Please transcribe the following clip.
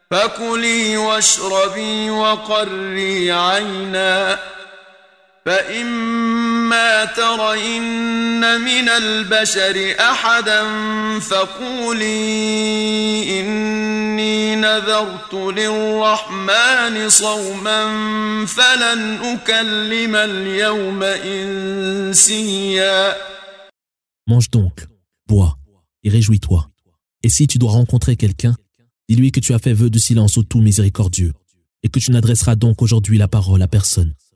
فكلي واشربي وقري عينا فإما ترين من البشر أحدا فقولي إني نذرت للرحمن صوما فلن أكلم اليوم إنسيا. Mange donc, bois et réjouis-toi. Et si tu dois rencontrer quelqu'un, dis-lui que tu as fait vœu de silence au tout miséricordieux et que tu n'adresseras donc aujourd'hui la parole à personne.